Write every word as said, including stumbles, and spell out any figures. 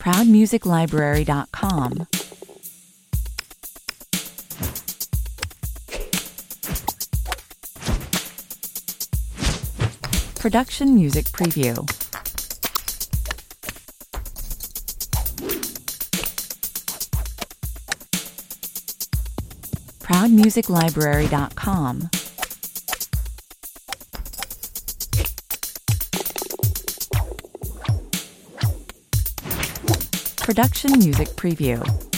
proud music library dot com. Production Music Preview. proud music library dot com. Production Music Preview.